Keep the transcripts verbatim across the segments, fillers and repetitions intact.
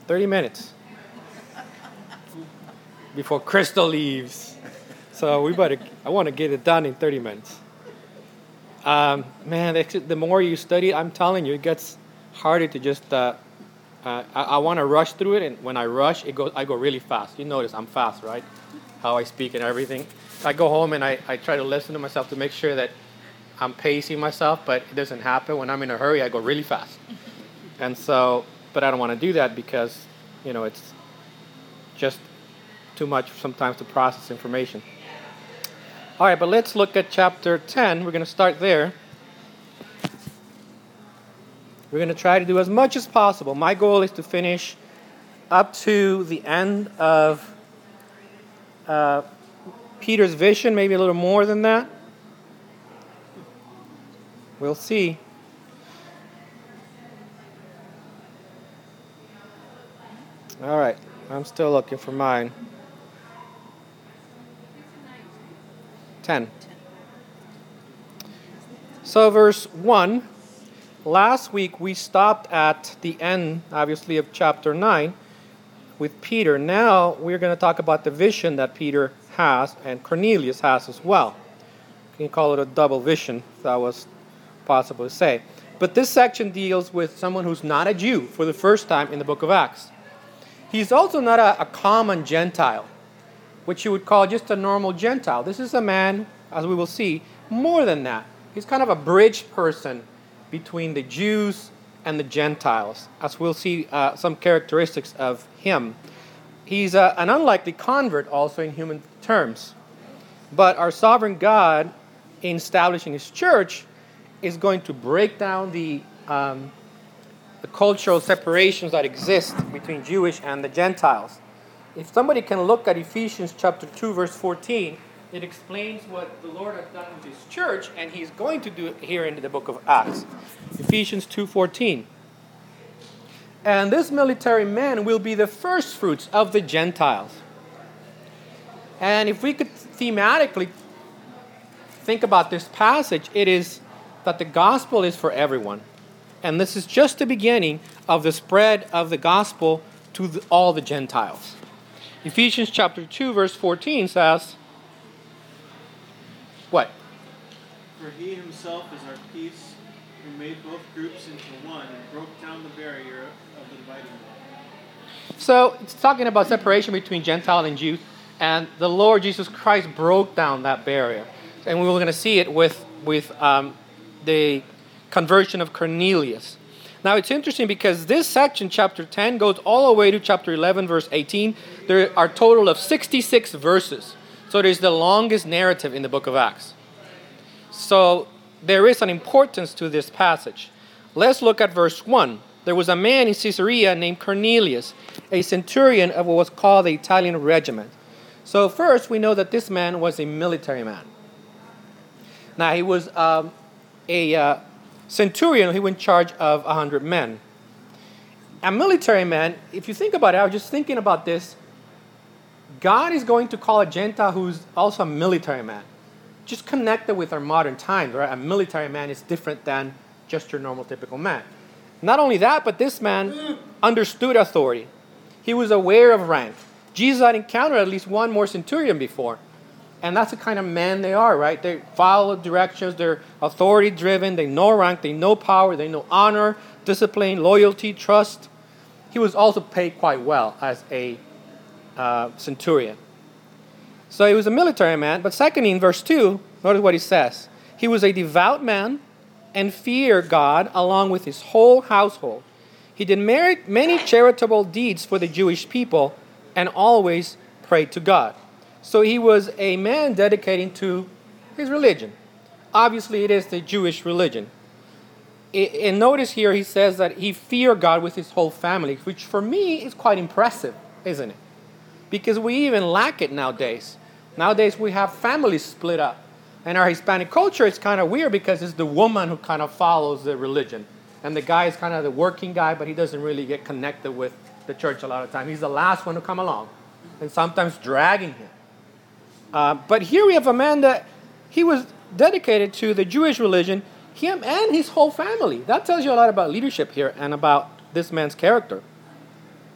thirty minutes before Crystal leaves. So we better, I want to get it done in thirty minutes. Um, man, the, the more you study, I'm telling you, it gets harder to just, uh, uh, I, I want to rush through it, and when I rush, it goes, I go really fast. You notice I'm fast, right? How I speak and everything. I go home and I, I try to listen to myself to make sure that I'm pacing myself, but it doesn't happen. When I'm in a hurry, I go really fast. And so, but I don't want to do that because, you know, it's just too much sometimes to process information. All right, but let's look at chapter ten. We're going to start there. We're going to try to do as much as possible. My goal is to finish up to the end of uh, Peter's vision, maybe a little more than that. We'll see. All right, I'm still looking for mine. ten. So verse one, last week we stopped at the end, obviously, of chapter nine with Peter. Now we're going to talk about the vision that Peter has and Cornelius has as well. You can call it a double vision, if that was possible to say. But this section deals with someone who's not a Jew for the first time in the book of Acts. He's also not a, a common Gentile, which you would call just a normal Gentile. This is a man, as we will see, more than that. He's kind of a bridge person between the Jews and the Gentiles, as we'll see uh, some characteristics of him. He's uh, an unlikely convert also in human terms. But our sovereign God, in establishing his church, is going to break down the um, the cultural separations that exist between Jewish and the Gentiles. If somebody can look at Ephesians chapter two, verse fourteen, it explains what the Lord has done with his church, and he's going to do it here in the book of Acts. Ephesians two fourteen. And this military man will be the first fruits of the Gentiles. And if we could thematically think about this passage, it is that the gospel is for everyone. And this is just the beginning of the spread of the gospel to the, all the Gentiles. Ephesians chapter two, verse fourteen says, what? For he himself is our peace, who made both groups into one and broke down the barrier of the dividing wall. So it's talking about separation between Gentile and Jew, and the Lord Jesus Christ broke down that barrier. And we were going to see it with, with um, the conversion of Cornelius. Now it's interesting because this section, chapter ten, goes all the way to chapter eleven, verse eighteen. There are a total of sixty-six verses. So it is the longest narrative in the book of Acts. So there is an importance to this passage. Let's look at verse one. There was a man in Caesarea named Cornelius, a centurion of what was called the Italian regiment. So first we know that this man was a military man. Now he was um, a uh, centurion. He was in charge of one hundred men. A military man, if you think about it, I was just thinking about this. God is going to call a Gentile who's also a military man. Just connected with our modern times, right? A military man is different than just your normal, typical man. Not only that, but this man understood authority. He was aware of rank. Jesus had encountered at least one more centurion before. And that's the kind of men they are, right? They follow directions. They're authority-driven. They know rank. They know power. They know honor, discipline, loyalty, trust. He was also paid quite well as a uh, centurion. So he was a military man. But secondly, in verse two, notice what he says. He was a devout man and feared God along with his whole household. He did many charitable deeds for the Jewish people and always prayed to God. So he was a man dedicating to his religion. Obviously, it is the Jewish religion. And notice here he says that he feared God with his whole family, which for me is quite impressive, isn't it? Because we even lack it nowadays. Nowadays we have families split up. In our Hispanic culture, it's kind of weird because it's the woman who kind of follows the religion. And the guy is kind of the working guy, but he doesn't really get connected with the church a lot of time. He's the last one to come along, and sometimes dragging him. Uh, but here we have a man that he was dedicated to the Jewish religion, him and his whole family. That tells you a lot about leadership here and about this man's character.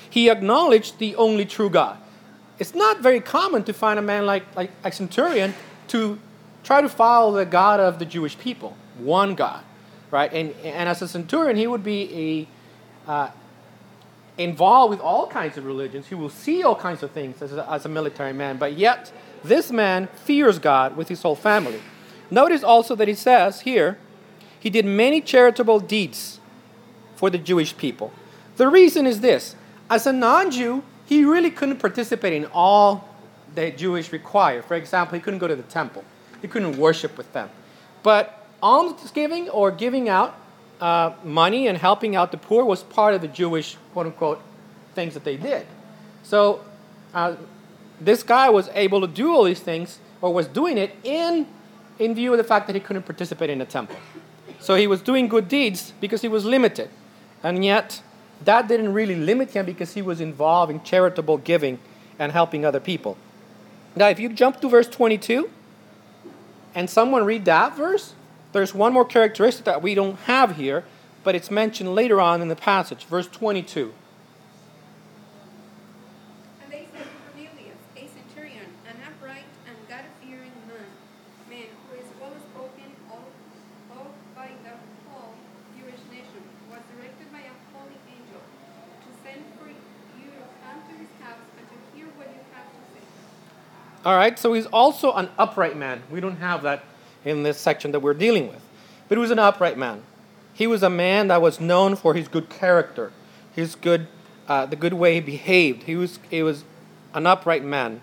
He acknowledged the only true God. It's not very common to find a man like, like a centurion to try to follow the God of the Jewish people, one God, right? And, and as a centurion, he would be a, uh, involved with all kinds of religions. He will see all kinds of things as a, as a military man, but yet this man fears God with his whole family. Notice also that he says here, he did many charitable deeds for the Jewish people. The reason is this: as a non-Jew, he really couldn't participate in all that Jewish require. For example, he couldn't go to the temple. He couldn't worship with them. But almsgiving or giving out uh, money and helping out the poor was part of the Jewish, quote-unquote, things that they did. So uh, this guy was able to do all these things, or was doing it in, in view of the fact that he couldn't participate in the temple. So he was doing good deeds because he was limited. And yet, that didn't really limit him because he was involved in charitable giving and helping other people. Now, if you jump to verse twenty-two, and someone read that verse, there's one more characteristic that we don't have here, but it's mentioned later on in the passage. Verse twenty-two. And they said to Cornelius, a centurion, an upright and God-fearing man, man who is well spoken of, of by the whole Jewish nation, was directed by a holy angel to send for you to come to his house and to hear what you have to say. All right, so he's also an upright man. We don't have that in this section that we're dealing with. But he was an upright man. He was a man that was known for his good character, his good, uh, the good way he behaved. He was, he was an upright man.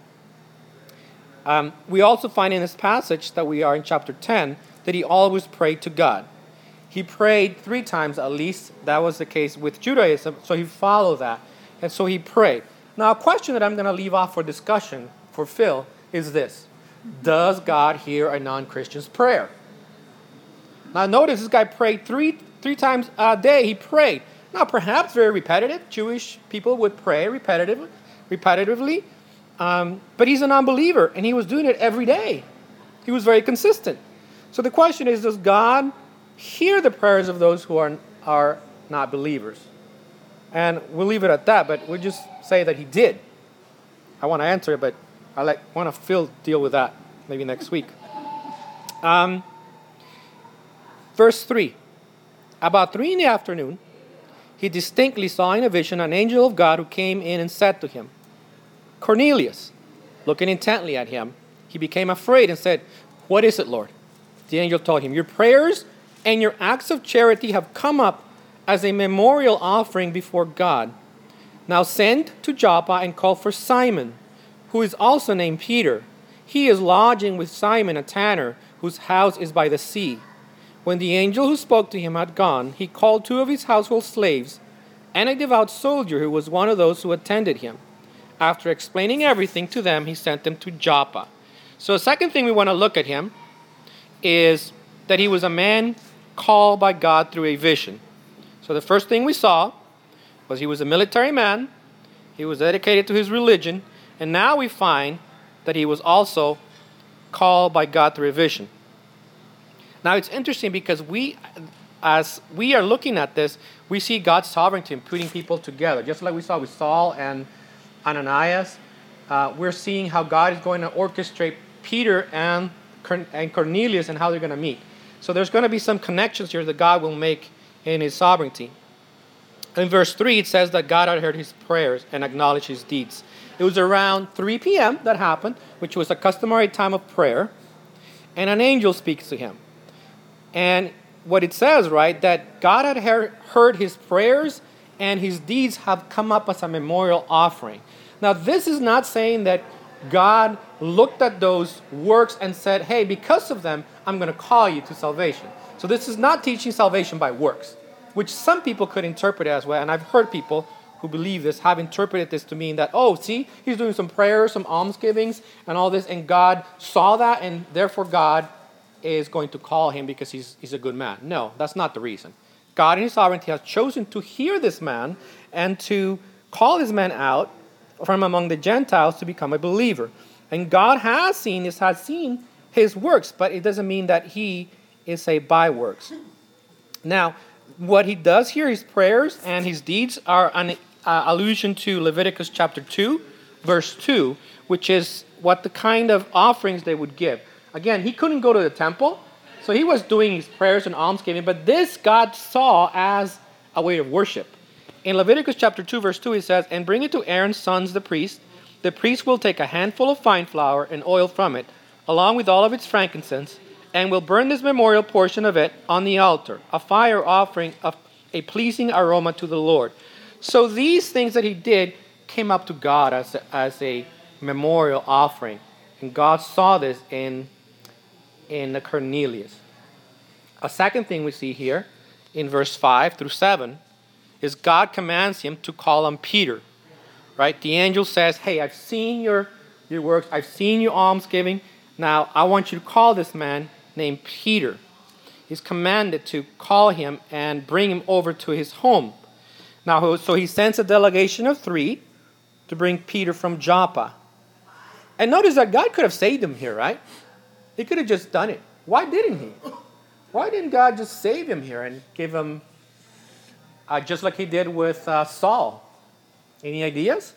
Um, we also find in this passage that we are in chapter ten that he always prayed to God. He prayed three times at least. That was the case with Judaism, so he followed that. And so he prayed. Now, a question that I'm going to leave off for discussion for Phil is this: does God hear a non-Christian's prayer? Now notice this guy prayed three three times a day. He prayed. Now perhaps very repetitive. Jewish people would pray repetitive, repetitively. Um, but he's a non-believer and he was doing it every day. He was very consistent. So the question is, does God hear the prayers of those who are, are not believers? And we'll leave it at that, but we'll just say that he did. I want to answer it, but I like, want to Phil deal with that maybe next week. Um, verse three. About three in the afternoon, he distinctly saw in a vision an angel of God who came in and said to him, Cornelius. Looking intently at him, he became afraid and said, What is it, Lord? The angel told him, Your prayers and your acts of charity have come up as a memorial offering before God. Now send to Joppa and call for Simon, who is also named Peter. He is lodging with Simon, a tanner, whose house is by the sea. When the angel who spoke to him had gone, he called two of his household slaves and a devout soldier who was one of those who attended him. After explaining everything to them, he sent them to Joppa. So the second thing we want to look at him is that he was a man called by God through a vision. So the first thing we saw was he was a military man. He was dedicated to his religion. And now we find that he was also called by God through a vision. Now it's interesting because we, as we are looking at this, we see God's sovereignty in putting people together. Just like we saw with Saul and Ananias, uh, we're seeing how God is going to orchestrate Peter and, and Cornelius and how they're going to meet. So there's going to be some connections here that God will make in his sovereignty. In verse three, it says that God had heard his prayers and acknowledged his deeds. It was around three p.m. that happened, which was a customary time of prayer, and an angel speaks to him. And what it says, right, that God had heard his prayers and his deeds have come up as a memorial offering. Now, this is not saying that God looked at those works and said, hey, because of them, I'm going to call you to salvation. So this is not teaching salvation by works, which some people could interpret as well. And I've heard people who believe this have interpreted this to mean that, oh, see, he's doing some prayers, some almsgivings, and all this, and God saw that, and therefore God is going to call him because he's, he's a good man. No, that's not the reason. God in his sovereignty has chosen to hear this man and to call this man out from among the Gentiles to become a believer. And God has seen this, has seen his works, but it doesn't mean that he is saved by works. Now, what he does here, his prayers and his deeds are an, uh, allusion to Leviticus chapter two, verse two, which is what the kind of offerings they would give. Again, he couldn't go to the temple, so he was doing his prayers and almsgiving, but this God saw as a way of worship. In Leviticus chapter two, verse two, it says, "And bring it to Aaron's sons, the priest. The priest will take a handful of fine flour and oil from it, along with all of its frankincense, and will burn this memorial portion of it on the altar, a fire offering of a pleasing aroma to the Lord." So these things that he did came up to God as a, as a memorial offering. And God saw this in, in Cornelius. A second thing we see here in verse five through seven is God commands him to call on Peter. Right? The angel says, "Hey, I've seen your, your works. I've seen your almsgiving. Now I want you to call this man named Peter." He's commanded to call him and bring him over to his home. Now, so he sends a delegation of three to bring Peter from Joppa. And notice that God could have saved him here, right? He could have just done it. Why didn't he? Why didn't God just save him here and give him, uh, just like he did with uh, Saul? Any ideas?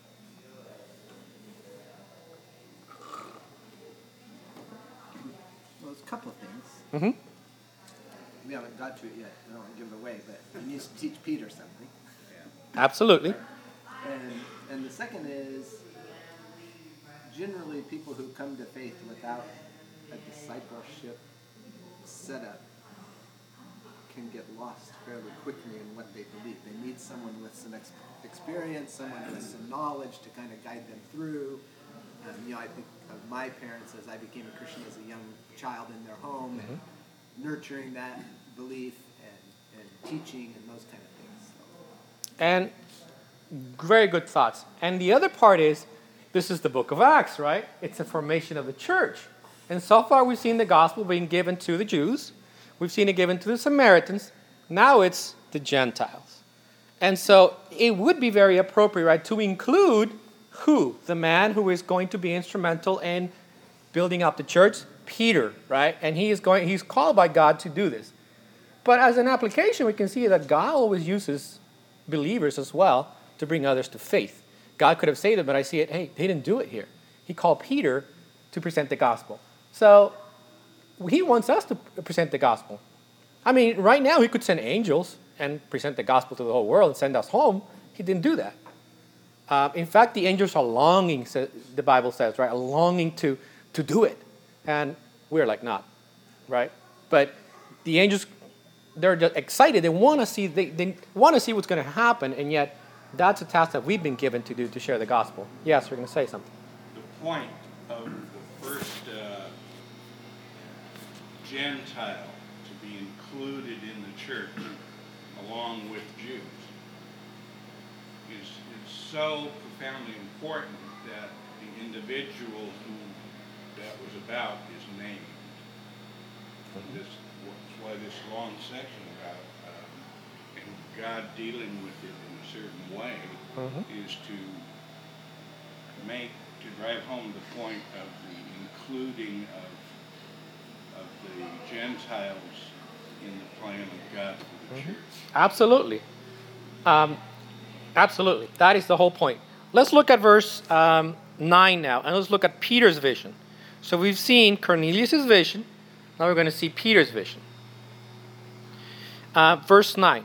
Well, there's a couple of things. Mm-hmm. We haven't got to it yet. I don't want to give it away, but he needs to teach Peter something. Absolutely. And and the second is, generally people who come to faith without a discipleship setup can get lost fairly quickly in what they believe. They need someone with some ex- experience, someone with some knowledge to kind of guide them through. Um, you know, I think of my parents as I became a Christian as a young child in their home, Mm-hmm. and nurturing that belief and, and teaching and those kind of things. So. And very good thoughts. And the other part is, this is the book of Acts, right? It's a formation of the church. And so far we've seen the gospel being given to the Jews. We've seen it given to the Samaritans. Now it's the Gentiles. And so it would be very appropriate, right, to include who? The man who is going to be instrumental in building up the church, Peter, right? And he is going, he's called by God to do this. But as an application, we can see that God always uses believers as well to bring others to faith. God could have said it, but I see it, hey, he didn't do it here. He called Peter to present the gospel. So he wants us to present the gospel. I mean, right now he could send angels and present the gospel to the whole world and send us home. He didn't do that. Uh, in fact, the angels are longing, the Bible says, right, are longing to, to do it. And we're like, not, right? But the angels, they're just excited. They want to see, they, they want to see what's going to happen, and yet that's a task that we've been given to do, to share the gospel. Yes, we're going to say something. The point of the first uh, Gentile to be included in the church along with Jews is, is so profoundly important that the individual who that was about is named. And this, that's why this long section about um, and God dealing with it in a certain way Mm-hmm. is to make, to drive home the point of the including of, of the Gentiles in the plan of God for the Mm-hmm. church. Absolutely. Um, absolutely. That is the whole point. Let's look at verse um, nine now, and let's look at Peter's vision. So we've seen Cornelius' vision. Now we're going to see Peter's vision. Uh, verse nine.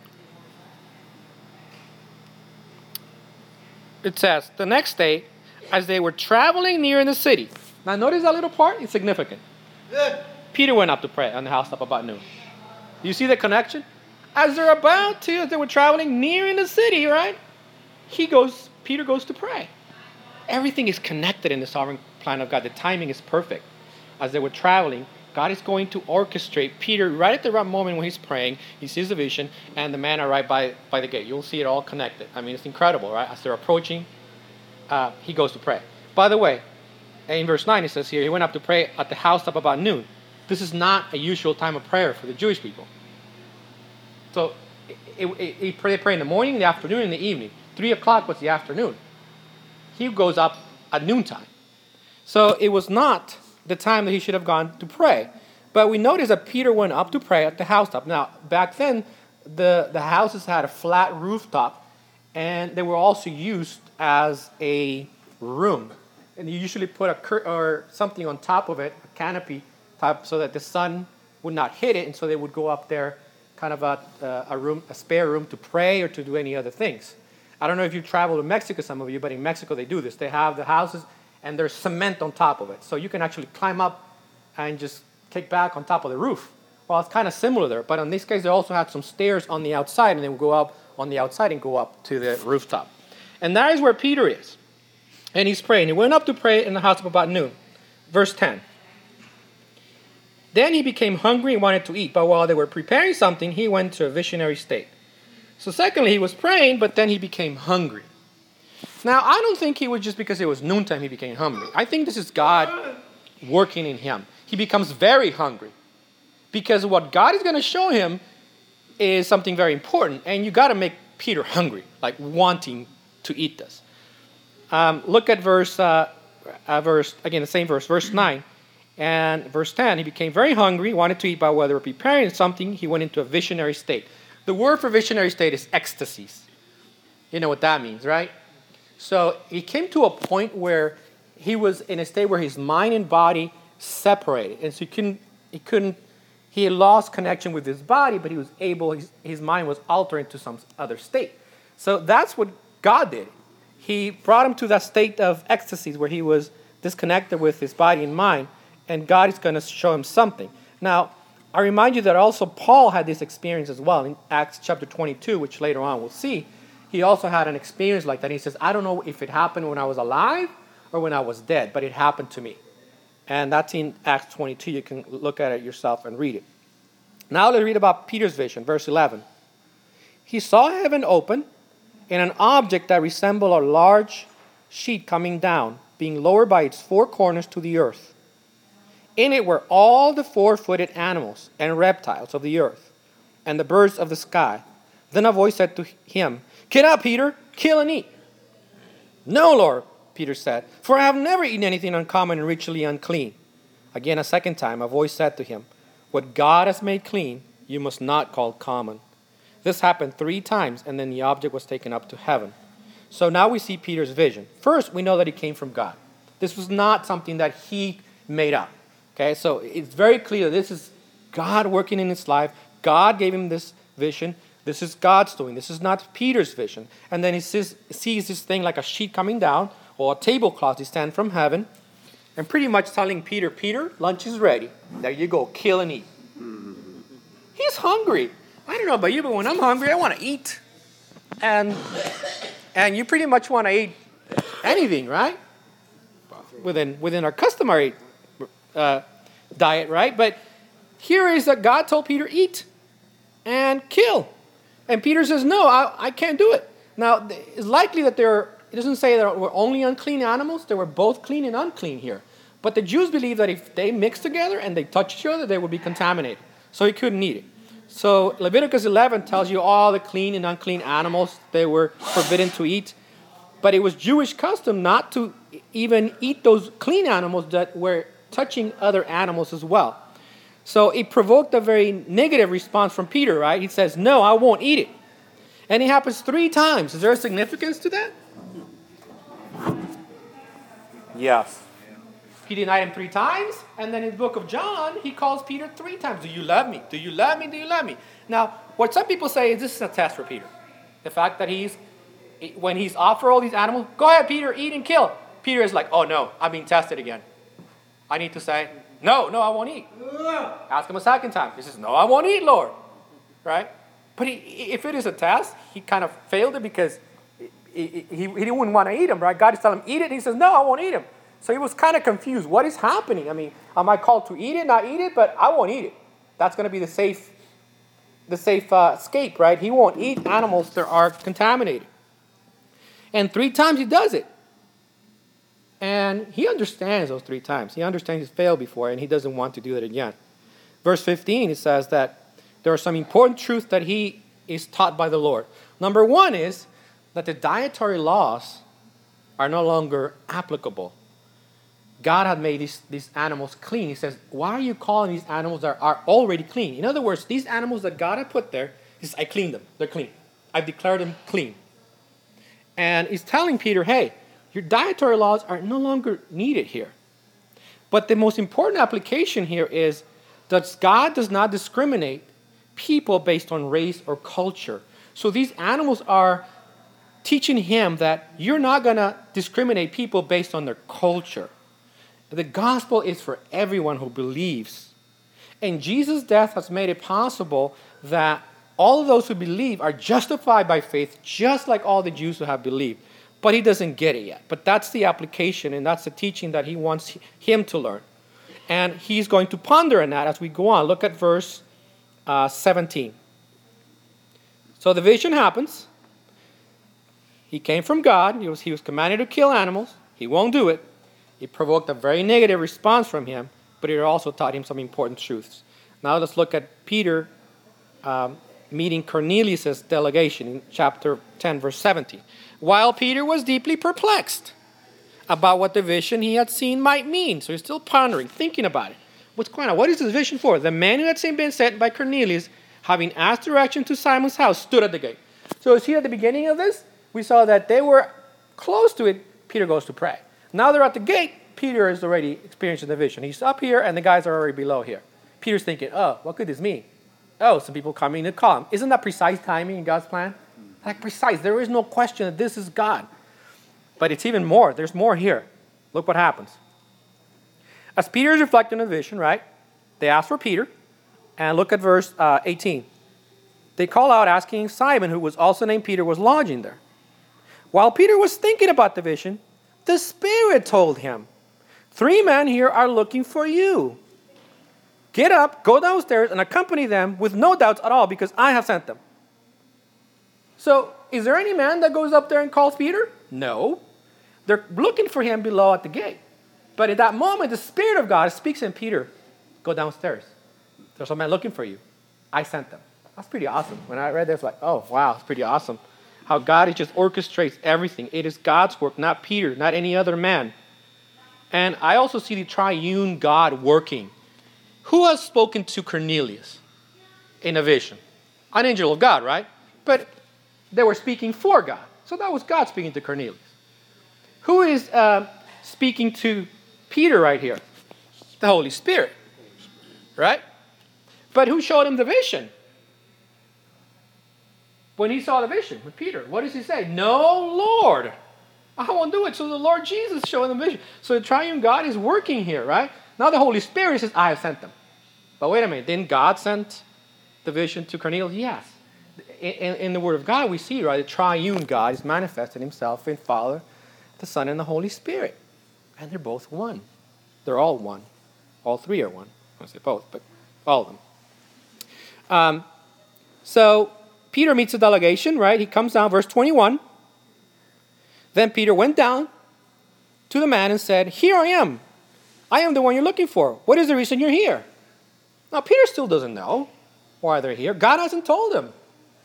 It says, the next day, as they were traveling near in the city. Now notice that little part? It's significant. Peter went up to pray on the housetop about noon. Do you see the connection? As they're about to, as they were traveling near in the city, right? He goes, Peter goes to pray. Everything is connected in the sovereign plan of God. The timing is perfect. As they were traveling, God is going to orchestrate Peter right at the right moment when he's praying. He sees the vision, and the man are right by, by the gate. You'll see it all connected. I mean, it's incredible, right? As they're approaching, uh, he goes to pray. By the way, in verse nine, it says here, he went up to pray at the house up about noon. This is not a usual time of prayer for the Jewish people. So it, it, it, they pray in the morning, the afternoon, and the evening. Three o'clock was the afternoon. He goes up at noontime. So it was not the time that he should have gone to pray. But we notice that Peter went up to pray at the housetop. Now, back then, the, the houses had a flat rooftop, and they were also used as a room. And you usually put a cur- or something on top of it, a canopy type, so that the sun would not hit it, and so they would go up there, kind of a, uh, a room, a spare room to pray or to do any other things. I don't know if you travel to Mexico, some of you, but in Mexico they do this. They have the houses, and there's cement on top of it, so you can actually climb up and just kick back on top of the roof. Well, it's kind of similar there, but in this case, they also had some stairs on the outside, and they would go up on the outside and go up to the rooftop. And that is where Peter is. And he's praying. He went up to pray in the house about noon. Verse ten. Then he became hungry and wanted to eat, but while they were preparing something, he went to a visionary state. So secondly, he was praying, but then he became hungry. Now, I don't think he was just because it was noontime he became hungry. I think this is God working in him. He becomes very hungry because what God is going to show him is something very important, and you got to make Peter hungry, like wanting to eat this. Um, look at verse, uh, uh, verse again, the same verse, verse nine. And verse ten, he became very hungry, wanted to eat, but while they were preparing something, he went into a visionary state. The word for visionary state is ecstasies. You know what that means, right? So he came to a point where he was in a state where his mind and body separated. And so he couldn't, he couldn't, he had lost connection with his body, but he was able, his, his mind was altered into some other state. So that's what God did. He brought him to that state of ecstasies where he was disconnected with his body and mind, and God is going to show him something. Now, I remind you that also Paul had this experience as well in Acts chapter twenty-two, which later on we'll see. He also had an experience like that. He says, I don't know if it happened when I was alive or when I was dead, but it happened to me. And that's in Acts twenty-two. You can look at it yourself and read it. Now let's read about Peter's vision, verse eleven. He saw heaven open, and an object that resembled a large sheet coming down, being lowered by its four corners to the earth. In it were all the four-footed animals and reptiles of the earth, and the birds of the sky. Then a voice said to him, Get up, Peter, kill and eat. No, Lord, Peter said, for I have never eaten anything uncommon and ritually unclean. Again, a second time, a voice said to him, What God has made clean, you must not call common. This happened three times, and then the object was taken up to heaven. So now we see Peter's vision. First, we know that it came from God. This was not something that he made up. Okay, so it's very clear this is God working in his life. God gave him this vision. This is God's doing. This is not Peter's vision. And then he sees, sees this thing like a sheet coming down or a tablecloth descend from heaven, and pretty much telling Peter, Peter, lunch is ready. There you go, kill and eat. He's hungry. I don't know about you, but when I'm hungry, I want to eat. And and you pretty much want to eat anything, right? Within within our customary uh, diet, right? But here is that God told Peter, eat and kill. And Peter says, no, I, I can't do it. Now, it's likely that there are, it doesn't say there were only unclean animals. There were both clean and unclean here. But the Jews believed that if they mixed together and they touched each other, they would be contaminated. So he couldn't eat it. So Leviticus eleven tells you all the clean and unclean animals they were forbidden to eat. But it was Jewish custom not to even eat those clean animals that were touching other animals as well. So it provoked a very negative response from Peter, right? He says, no, I won't eat it. And it happens three times. Is there a significance to that? Yes. He denied him three times, and then in the book of John, he calls Peter three times. Do you love me? Do you love me? Do you love me? Now, what some people say is this is a test for Peter. The fact that he's, when he's offered all these animals, go ahead, Peter, eat and kill. Peter is like, oh no, I'm being tested again. I need to say, no, no, I won't eat. Ask him a second time. He says, no, I won't eat, Lord. Right? But he, if it is a test, he kind of failed it because he, he, he didn't want to eat him, right? God is telling him, eat it. He says, no, I won't eat him. So he was kind of confused. What is happening? I mean, am I called to eat it, not eat it? But I won't eat it. That's going to be the safe, the safe uh, escape, right? He won't eat animals that are contaminated. And three times he does it. And he understands those three times. He understands he's failed before, and he doesn't want to do it again. Verse fifteen, it says that there are some important truths that he is taught by the Lord. Number one is that the dietary laws are no longer applicable. God had made these, these animals clean. He says, why are you calling these animals that are already clean? In other words, these animals that God had put there, he says, I cleaned them. They're clean. I've declared them clean. And he's telling Peter, hey, your dietary laws are no longer needed here. But the most important application here is that God does not discriminate people based on race or culture. So these animals are teaching him that you're not going to discriminate people based on their culture. The gospel is for everyone who believes. And Jesus' death has made it possible that all of those who believe are justified by faith, just like all the Jews who have believed. But he doesn't get it yet. But that's the application, and that's the teaching that he wants him to learn. And he's going to ponder on that as we go on. Look at verse uh, seventeen. So the vision happens. He came from God. He was, he was commanded to kill animals. He won't do it. It provoked a very negative response from him, but it also taught him some important truths. Now let's look at Peter um, meeting Cornelius' delegation in chapter ten, verse seventeen. While Peter was deeply perplexed about what the vision he had seen might mean. So he's still pondering, thinking about it. What's going on? What is this vision for? The man who had been sent by Cornelius, having asked direction to Simon's house, stood at the gate. So see at the beginning of this, we saw that they were close to it. Peter goes to pray. Now they're at the gate. Peter is already experiencing the vision. He's up here and the guys are already below here. Peter's thinking, oh, what could this mean? Oh, some people coming to call him. Isn't that precise timing in God's plan? Like precise. There is no question that this is God. But it's even more. There's more here. Look what happens. As Peter is reflecting on the vision, right? They ask for Peter. And look at verse uh, eighteen. They call out asking Simon, who was also named Peter, was lodging there. While Peter was thinking about the vision, the Spirit told him, three men here are looking for you. Get up, go downstairs, and accompany them with no doubts at all, because I have sent them. So, is there any man that goes up there and calls Peter? No. They're looking for him below at the gate. But at that moment, the Spirit of God speaks in Peter, go downstairs. There's a man looking for you. I sent them. That's pretty awesome. When I read this, like, oh, wow, it's pretty awesome. How God just orchestrates everything. It is God's work, not Peter, not any other man. And I also see the triune God working. Who has spoken to Cornelius in a vision? An angel of God, right? But they were speaking for God. So that was God speaking to Cornelius. Who is uh, speaking to Peter right here? The Holy Spirit. Right? But who showed him the vision? When he saw the vision with Peter, what does he say? No, Lord, I won't do it. So the Lord Jesus showed him the vision. So the triune God is working here, right? Now the Holy Spirit says, I have sent them. But wait a minute, didn't God send the vision to Cornelius? Yes. In, in the Word of God, we see, right, the triune God is manifesting himself in Father, the Son, and the Holy Spirit. And they're both one. They're all one. All three are one. I won't say both, but all of them. Um, so Peter meets the delegation, right? He comes down, verse twenty-one. Then Peter went down to the man and said, here I am. I am the one you're looking for. What is the reason you're here? Now, Peter still doesn't know why they're here. God hasn't told him.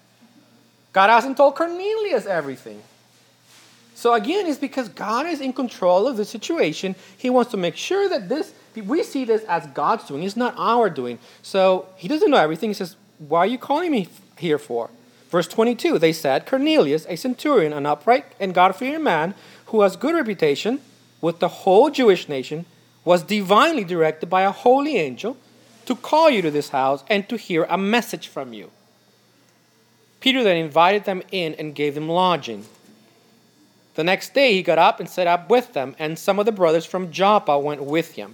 God hasn't told Cornelius everything. So again, it's because God is in control of the situation. He wants to make sure that this, we see this as God's doing. It's not our doing. So he doesn't know everything. He says, why are you calling me here for? Verse twenty-two, they said, Cornelius, a centurion, an upright and God-fearing man who has good reputation with the whole Jewish nation, was divinely directed by a holy angel to call you to this house and to hear a message from you. Peter then invited them in and gave them lodging. The next day he got up and set up with them, and some of the brothers from Joppa went with him.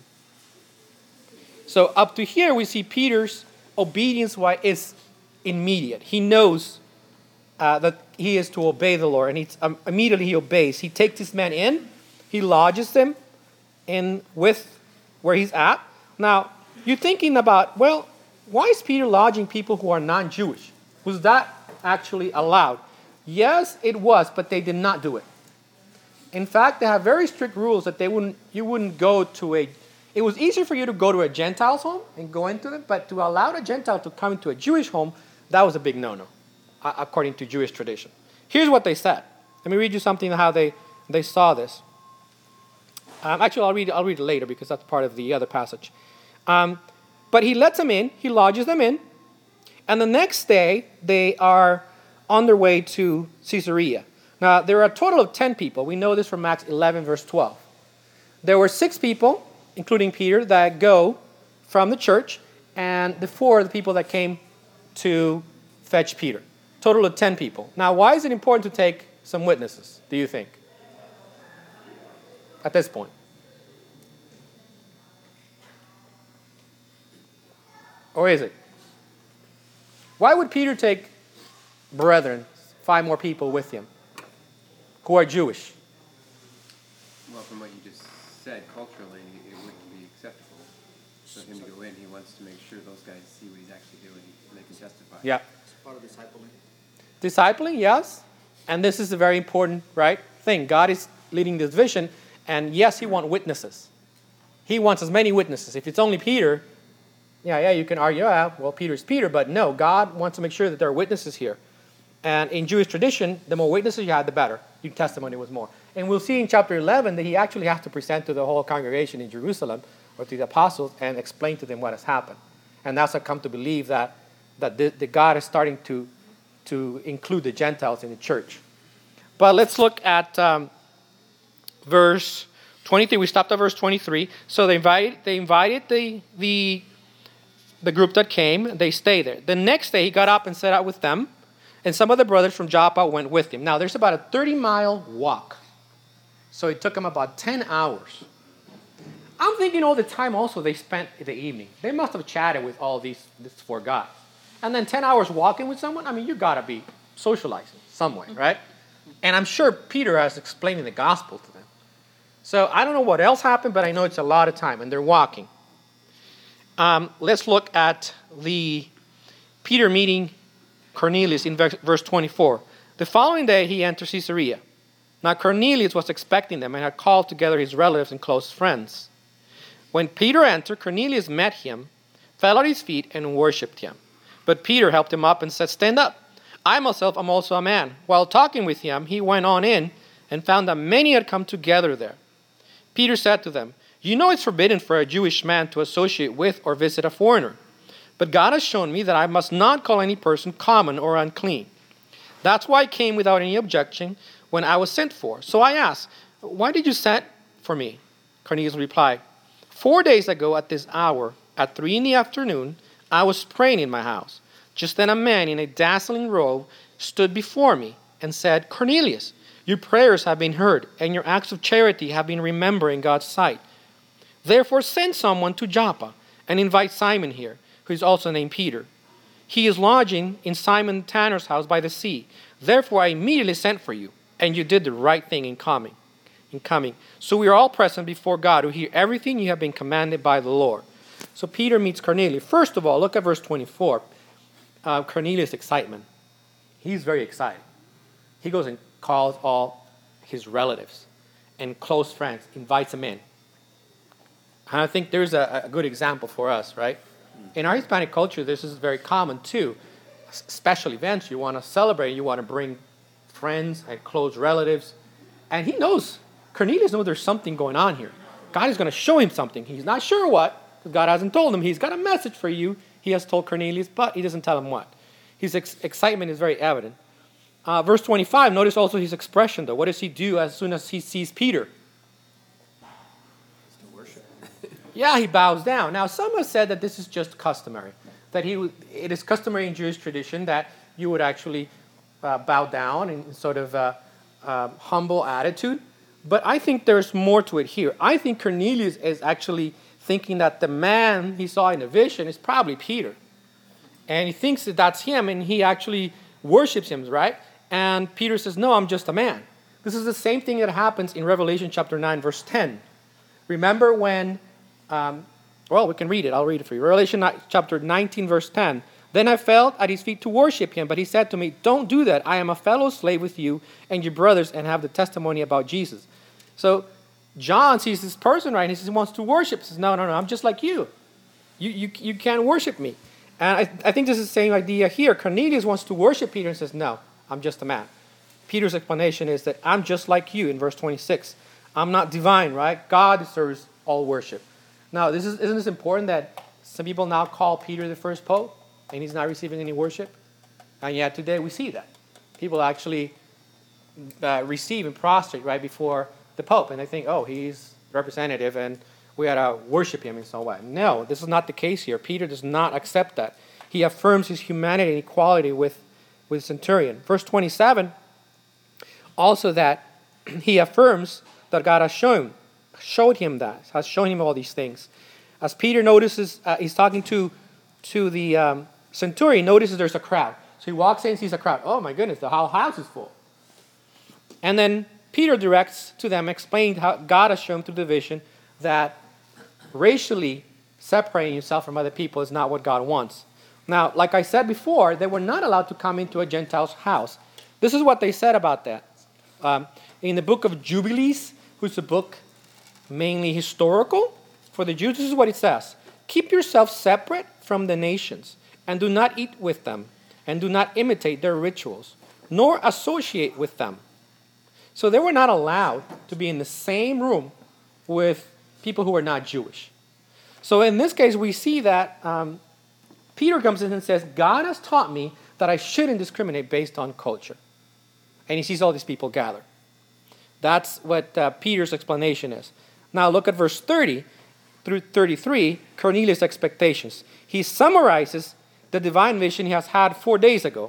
So up to here we see Peter's obedience is immediate. He knows uh, that he is to obey the Lord, and he, um, immediately he obeys. He takes this man in, he lodges them in with where he's at. Now, you're thinking about, well, why is Peter lodging people who are non-Jewish? Was that actually allowed? Yes, it was, but they did not do it. In fact, they have very strict rules that they wouldn't. You wouldn't go to a. It was easier for you to go to a Gentile's home and go into it, but to allow a Gentile to come into a Jewish home, that was a big no-no, according to Jewish tradition. Here's what they said. Let me read you something how they they saw this. Um, actually, I'll read. I'll read it later because that's part of the other passage. Um, but he lets them in. He lodges them in. And the next day, they are on their way to Caesarea. Now, there are a total of ten people. We know this from Acts eleven, verse twelve. There were six people, including Peter, that go from the church, and the four are the people that came to fetch Peter. Total of ten people. Now, why is it important to take some witnesses, do you think? At this point. Or is it? Why would Peter take brethren, five more people with him, who are Jewish? Well, from what you just said, culturally, it wouldn't be acceptable for him to go in. He wants to make sure those guys see what he's actually doing and they can testify. Yeah. It's part of discipling. Discipling, yes. And this is a very important, right, thing. God is leading this vision, and yes, he wants witnesses. He wants as many witnesses. If it's only Peter, yeah, yeah, you can argue, yeah, well, Peter's Peter, but no, God wants to make sure that there are witnesses here. And in Jewish tradition, the more witnesses you had, the better. Your testimony was more. And we'll see in chapter eleven that he actually has to present to the whole congregation in Jerusalem, or to the apostles, and explain to them what has happened. And that's how I come to believe that, that the, the God is starting to, to include the Gentiles in the church. But let's look at um, verse twenty-three. We stopped at verse twenty-three. So they invited, they invited the, the, the group that came. They stayed there. The next day he got up and set out with them. And some of the brothers from Joppa went with him. Now, there's about a thirty-mile walk. So it took them about ten hours. I'm thinking all the time also they spent the evening. They must have chatted with all these, these four guys. And then ten hours walking with someone, I mean, you got to be socializing some way, right? And I'm sure Peter is explaining the gospel to them. So I don't know what else happened, but I know it's a lot of time, and they're walking. Um, let's look at the Peter meeting Cornelius in verse twenty-four. The following day he entered Caesarea. Now Cornelius was expecting them and had called together his relatives and close friends. When Peter entered, Cornelius met him, fell at his feet, and worshipped him. But Peter helped him up and said, "Stand up. I myself am also a man." While talking with him, he went on in and found that many had come together there. Peter said to them, "You know it's forbidden for a Jewish man to associate with or visit a foreigner. But God has shown me that I must not call any person common or unclean. That's why I came without any objection when I was sent for. So I asked, 'Why did you send for me?' Cornelius replied, 'Four days ago at this hour, at three in the afternoon, I was praying in my house. Just then a man in a dazzling robe stood before me and said, "Cornelius, your prayers have been heard, and your acts of charity have been remembered in God's sight. Therefore send someone to Joppa and invite Simon here, who is also named Peter. He is lodging in Simon the tanner's house by the sea. Therefore I immediately sent for you, and you did the right thing in coming. In coming. So we are all present before God, who hear everything you have been commanded by the Lord." So Peter meets Cornelius. First of all, look at verse twenty-four. Uh, Cornelius' excitement. He's very excited. He goes and calls all his relatives and close friends, invites them in. And I think there's a, a good example for us, right? In our Hispanic culture, this is very common too. Special events, you want to celebrate, you want to bring friends and close relatives. And he knows, Cornelius knows there's something going on here. God is going to show him something. He's not sure what, because God hasn't told him. He's got a message for you. He has told Cornelius, but he doesn't tell him what. His ex- excitement is very evident. Uh, verse twenty-five, notice also his expression though. What does he do as soon as he sees Peter? To worship. Yeah, he bows down. Now, some have said that this is just customary. That he, would, it is customary in Jewish tradition that you would actually uh, bow down in sort of a, a humble attitude. But I think there's more to it here. I think Cornelius is actually thinking that the man he saw in the vision is probably Peter. And he thinks that that's him, and he actually worships him, right? And Peter says, "No, I'm just a man." This is the same thing that happens in Revelation chapter nine, verse ten. Remember when, um, well, we can read it. I'll read it for you. Revelation chapter nineteen, verse ten. "Then I fell at his feet to worship him, but he said to me, 'Don't do that. I am a fellow slave with you and your brothers and have the testimony about Jesus.'" So John sees this person, right, and he says he wants to worship. He says, no, no, no, I'm just like you. You, you, you can't worship me. And I, I think this is the same idea here. Cornelius wants to worship Peter and says, "No, I'm just a man." Peter's explanation is that I'm just like you in verse twenty-six. I'm not divine, right? God deserves all worship. Now, this is, isn't this important that some people now call Peter the first pope and he's not receiving any worship? And yet today we see that. People actually uh, receive and prostrate right before the Pope. And they think, oh, he's representative and we ought to worship him in some way. No, this is not the case here. Peter does not accept that. He affirms his humanity and equality with, with the centurion. Verse twenty-seven, also that he affirms that God has shown, showed him that, has shown him all these things. As Peter notices, uh, he's talking to, to the um, centurion, notices there's a crowd. So he walks in and sees a crowd. Oh my goodness, the whole house is full. And then Peter directs to them, explained how God has shown through the vision that racially separating yourself from other people is not what God wants. Now, like I said before, they were not allowed to come into a Gentile's house. This is what they said about that. Um, in the book of Jubilees, which is a book mainly historical for the Jews, this is what it says. Keep yourself separate from the nations, and do not eat with them, and do not imitate their rituals, nor associate with them. So they were not allowed to be in the same room with people who are not Jewish. So in this case, we see that um, Peter comes in and says, God has taught me that I shouldn't discriminate based on culture. And he sees all these people gather. That's what uh, Peter's explanation is. Now look at verse thirty through thirty-three, Cornelius' expectations. He summarizes the divine vision he has had four days ago.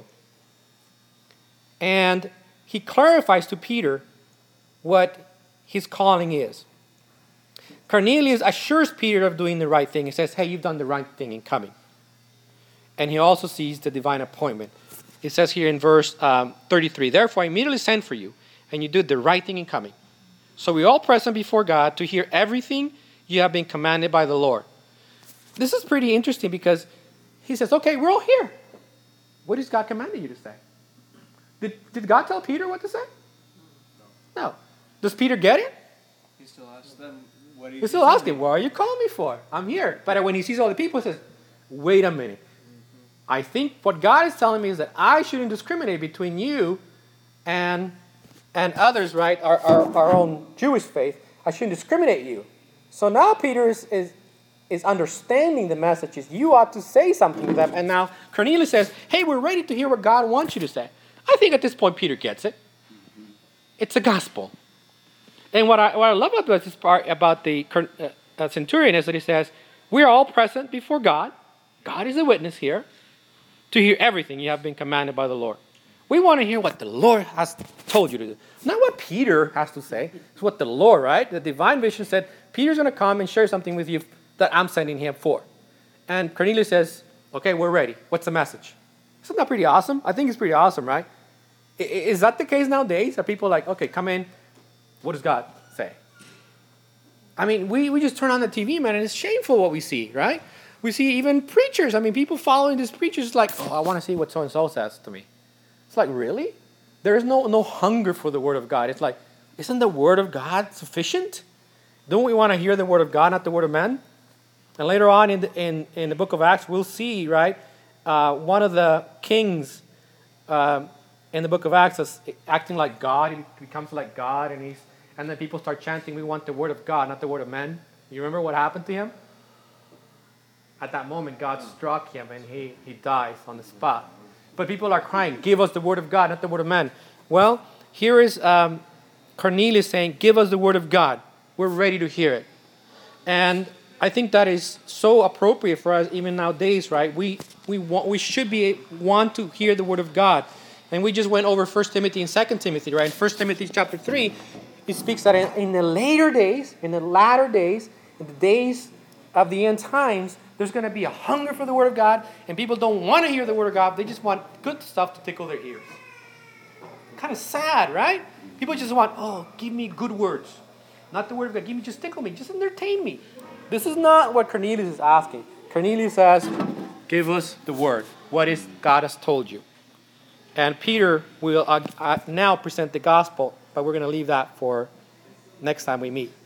And he clarifies to Peter what his calling is. Cornelius assures Peter of doing the right thing. He says, hey, you've done the right thing in coming. And he also sees the divine appointment. It says here in verse um, thirty-three, therefore I immediately sent for you, and you did the right thing in coming. So we all present before God to hear everything you have been commanded by the Lord. This is pretty interesting because he says, okay, we're all here. What has God commanded you to say? Did, did God tell Peter what to say? No. Does Peter get it? He still asks them, what do you He's still asking, what are you calling me for? I'm here. But when he sees all the people, he says, wait a minute. I think what God is telling me is that I shouldn't discriminate between you and, and others, right? Our, our, our own Jewish faith. I shouldn't discriminate you. So now Peter is, is, is understanding the messages. You ought to say something to them. And now Cornelius says, hey, we're ready to hear what God wants you to say. I think at this point Peter gets it. It's a gospel. And what I, what I love about this part about the uh, centurion is that he says, we're all present before God. God is a witness here to hear everything you have been commanded by the Lord. We want to hear what the Lord has told you to do. Not what Peter has to say. It's what the Lord, right? The divine vision said, Peter's going to come and share something with you that I'm sending him for. And Cornelius says, okay, we're ready. What's the message? Isn't that pretty awesome? I think it's pretty awesome, right? Is that the case nowadays? Are people like, okay, come in. What does God say? I mean, we, we just turn on the T V, man, and it's shameful what we see, right? We see even preachers. I mean, people following these preachers like, oh, I want to see what so-and-so says to me. It's like, really? There is no, no hunger for the Word of God. It's like, isn't the Word of God sufficient? Don't we want to hear the Word of God, not the Word of man? And later on in the, in, in the book of Acts, we'll see, right, uh, one of the kings um, in the book of Acts is acting like God. He becomes like God, and he's and then people start chanting, we want the Word of God, not the Word of men. You remember what happened to him? At that moment, God struck him, and he, he dies on the spot. But people are crying, give us the Word of God, not the Word of man. Well, here is um, Cornelius saying, give us the Word of God. We're ready to hear it. And I think that is so appropriate for us even nowadays, right? We we want we should be want to hear the Word of God. And we just went over First Timothy and Second Timothy, right? In First Timothy chapter three, it speaks that in, in the later days, in the latter days, in the days of the end times, there's going to be a hunger for the Word of God, and people don't want to hear the Word of God. They just want good stuff to tickle their ears. Kind of sad, right? People just want, oh, give me good words. Not the Word of God. Give me, just tickle me. Just entertain me. This is not what Cornelius is asking. Cornelius says, give us the Word. What is God has told you? And Peter will uh, uh, now present the gospel, but we're going to leave that for next time we meet.